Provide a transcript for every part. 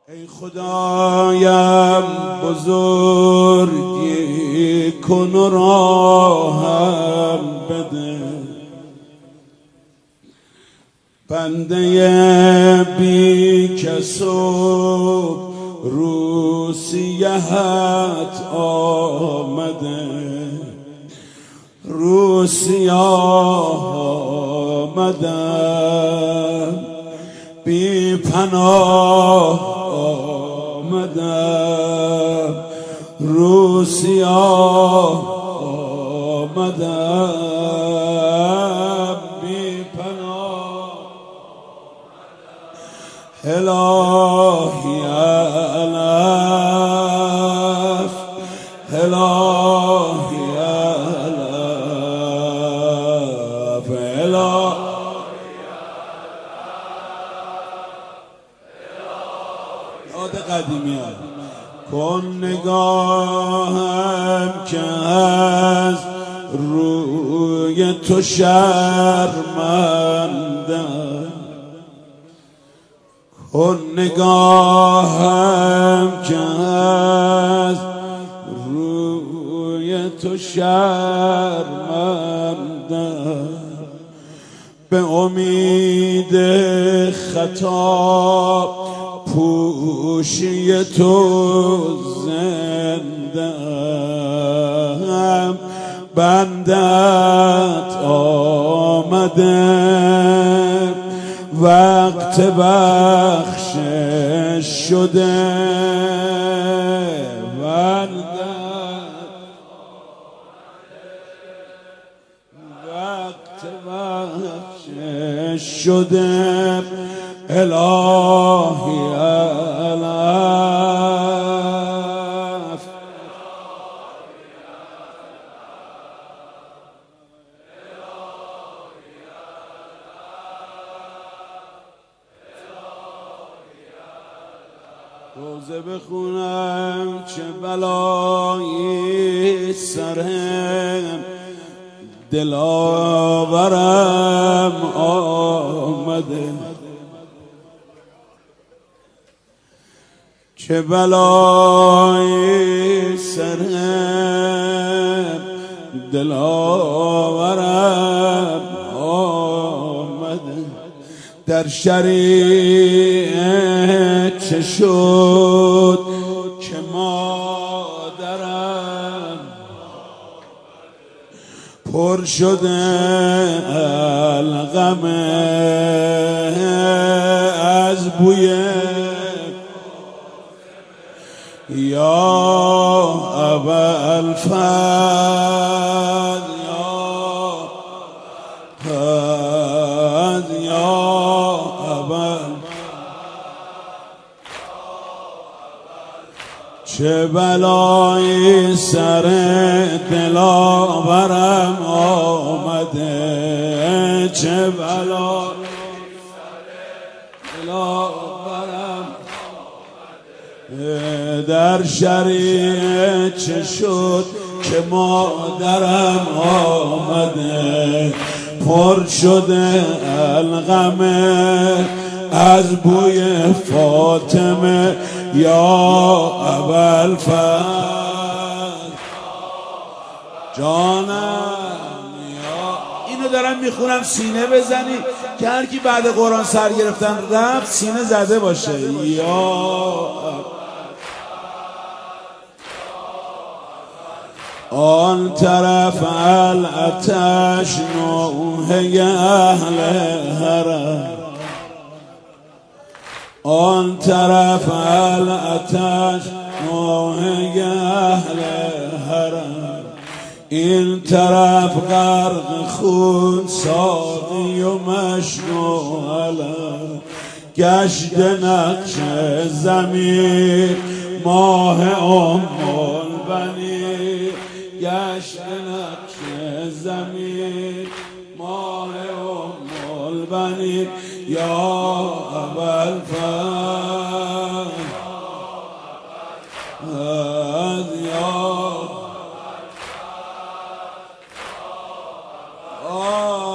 ای خدایم بزرگی کن و راهم بده، بنده بی کس و روسیهت آمده، روسیاه آمدم، بی پناه آمدم، روسیاه آمدم، بی پناه الهی علف، الهی علف، الهی یاد قدیمی ها کن نگاهم که از روی تو شرمندم، کن نگاهم که از روی تو شرمندم، به امید خطا پوشی تو زندم، بندت آمده وقت بخشش شده، بندت وقت بخشش شده، الهی علف، روزه بخونم چه بلایی سرم دلاورم آمده، چه بلایی سرم دلاورم آمده، در شریعت چه شد که مادرم پر شده الغمه از بوی یا ابوالفضل، یا چه بلایی سر دلاورم آمده، چه بلایی سر دلاورم آمده، در شریعت چه شد که مادرم آمده، پر شده الغمه از بوی فاطمه یا ابوالفضل، جانم یا اینو دارم میخونم سینه بزنی که هر کی بعد قرآن سر گرفتن رفت سینه زده باشه، یا آن طرف الاتش نوحه اهل حرم، آن طرف الاتش نوحه اهل حرم، این طرف غرق خون ساقی و مشنو علم، گشت نقش زمین ماه البنی، گشت نقش زمین ماه البنی یا ابوالفضل،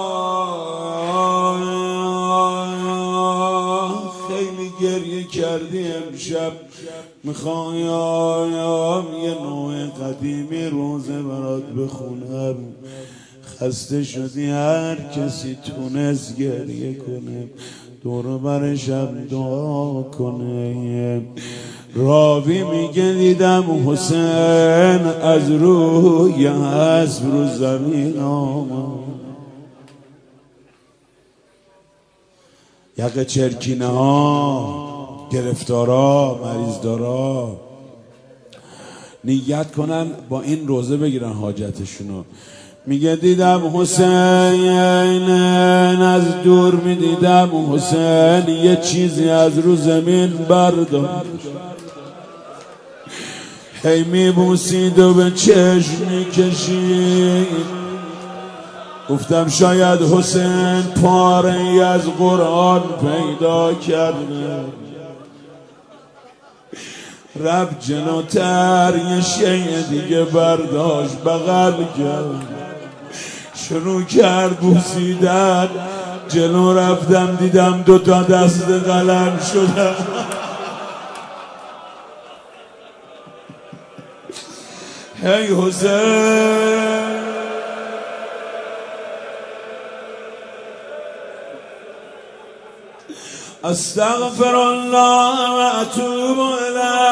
خیلی گریه کردی کردی امشب میخوایم یه نوع قدیمی روزه برات بخونم. خسته شدی هر کسی تونست گریه کنه دور برشم دعا کنه. راوی میگه دیدم حسین از روی اسب رو زمین آمد. یقه چرکینه ها گرفتارا مریضدارا نیت کنن با این روزه بگیرن حاجتشونو. میگه دیدم حسین از دور میدیدم حسین یه چیزی از رو زمین برداشت هی میبوسید و به چشم میکشید. گفتم شاید حسین پاره ای از قرآن پیدا کرده. رب جلوتر یه شیء دیگه برداشت بغل کرد شروع کرد بوسیدن. جلو رفتم دیدم دوتا دست قلم شدم. هی حسین استغفر الله و اتوب الیه.